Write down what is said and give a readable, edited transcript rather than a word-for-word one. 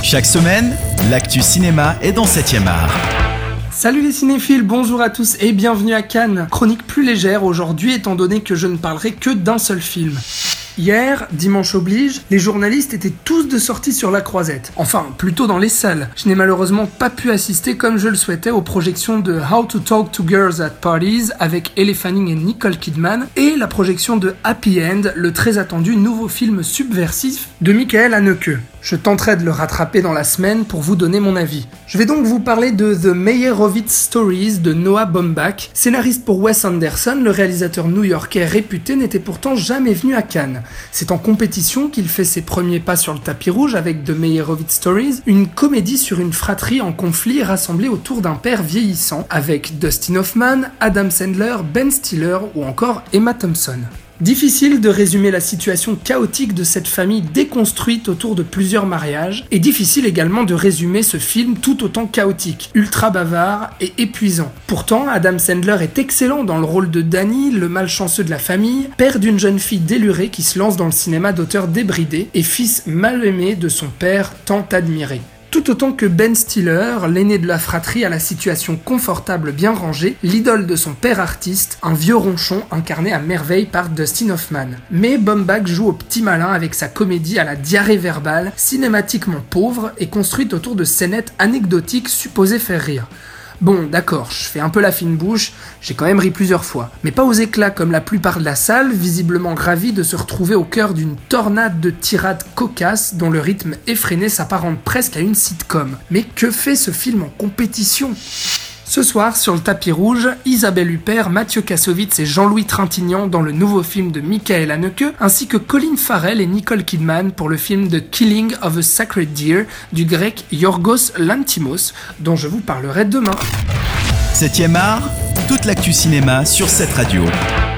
Chaque semaine, l'actu cinéma est dans 7e art. Salut les cinéphiles, bonjour à tous et bienvenue à Cannes. Chronique plus légère aujourd'hui étant donné que je ne parlerai que d'un seul film. Hier, dimanche oblige, les journalistes étaient tous de sortie sur la Croisette. Enfin, plutôt dans les salles. Je n'ai malheureusement pas pu assister comme je le souhaitais aux projections de How to Talk to Girls at Parties avec Elle Fanning et Nicole Kidman et la projection de Happy End, le très attendu nouveau film subversif de Michael Haneke. Je tenterai de le rattraper dans la semaine pour vous donner mon avis. Je vais donc vous parler de The Meyerowitz Stories de Noah Baumbach. Scénariste pour Wes Anderson, le réalisateur new-yorkais réputé n'était pourtant jamais venu à Cannes. C'est en compétition qu'il fait ses premiers pas sur le tapis rouge avec The Meyerowitz Stories, une comédie sur une fratrie en conflit rassemblée autour d'un père vieillissant, avec Dustin Hoffman, Adam Sandler, Ben Stiller ou encore Emma Thompson. Difficile de résumer la situation chaotique de cette famille déconstruite autour de plusieurs mariages, et difficile également de résumer ce film tout autant chaotique, ultra bavard et épuisant. Pourtant, Adam Sandler est excellent dans le rôle de Danny, le malchanceux de la famille, père d'une jeune fille délurée qui se lance dans le cinéma d'auteur débridé, et fils mal aimé de son père tant admiré. Tout autant que Ben Stiller, l'aîné de la fratrie à la situation confortable bien rangée, l'idole de son père artiste, un vieux ronchon incarné à merveille par Dustin Hoffman. Mais Baumbach joue au petit malin avec sa comédie à la diarrhée verbale, cinématiquement pauvre et construite autour de scénettes anecdotiques supposées faire rire. Bon, d'accord, je fais un peu la fine bouche, j'ai quand même ri plusieurs fois. Mais pas aux éclats comme la plupart de la salle, visiblement ravis de se retrouver au cœur d'une tornade de tirades cocasses dont le rythme effréné s'apparente presque à une sitcom. Mais que fait ce film en compétition ? Ce soir, sur le tapis rouge, Isabelle Huppert, Mathieu Kassovitz et Jean-Louis Trintignant dans le nouveau film de Michael Haneke, ainsi que Colin Farrell et Nicole Kidman pour le film The Killing of a Sacred Deer du grec Yorgos Lanthimos, dont je vous parlerai demain. 7e art, toute l'actu cinéma sur cette radio.